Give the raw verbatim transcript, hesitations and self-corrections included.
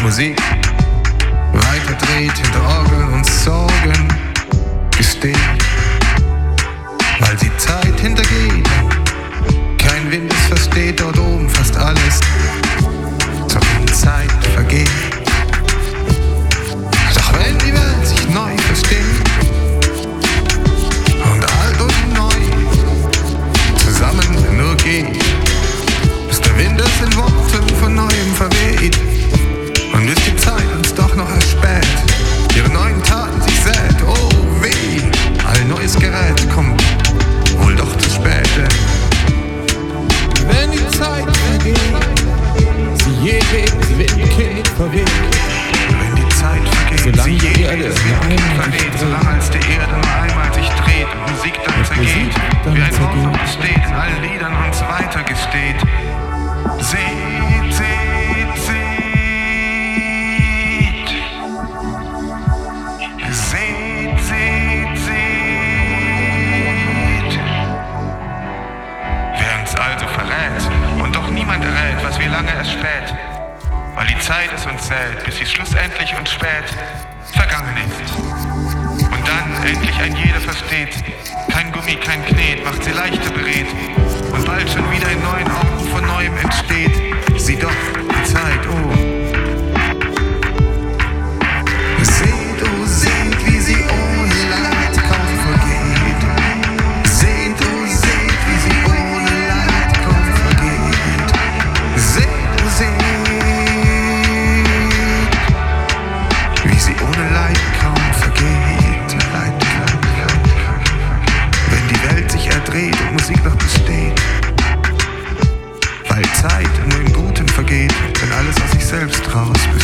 Musik weiterdreht hinter Orgeln und Sorgen gesteht, weil die Zeit hintergeht. Kein Wind es versteht dort oben fast alles, so wie die Zeit vergeht. Doch wenn die Welt sich neu versteht und alt und neu zusammen nur geht, bis der Wind es in Worten von Neuem verweht und bis die Zeit uns doch noch erspäht, ihre neuen Taten sich sät. Oh weh, all neues Gerät kommt wohl doch zu spät, denn wenn die Zeit vergeht, sie je geht, Windkind verweht. Wenn die Zeit vergeht, solange sie je geht, Windkind verweht, solange als die Erde nur einmal sich dreht und Musik dann zergeht, wie ein Wort noch besteht, in allen Liedern uns weiter gesteht. Seht, seht, seht. Seht, seht, seht. Wer uns also verrät und doch niemand errät, was wir lange erst spät, weil die Zeit es uns zählt, bis sie schlussendlich und spät vergangen ist. Und dann endlich ein jeder versteht, kein Gummi, kein Knet macht sie leichter berät und bald schon wieder in neuen Augen von Neuem entsteht. Sieh doch die Zeit, oh. Seht, oh seht, wie sie ohne Leid kaum vergeht. Seht, oh seht, wie sie ohne Leid kaum vergeht. Seht, oh seht, wie sie ohne Leid kaum vergeht. Leid, Leid, Leid, Leid. Wenn die Welt sich erdreht und Musik noch besteht, weil Zeit nur im Guten vergeht, wenn alles aus sich selbst raus besteht.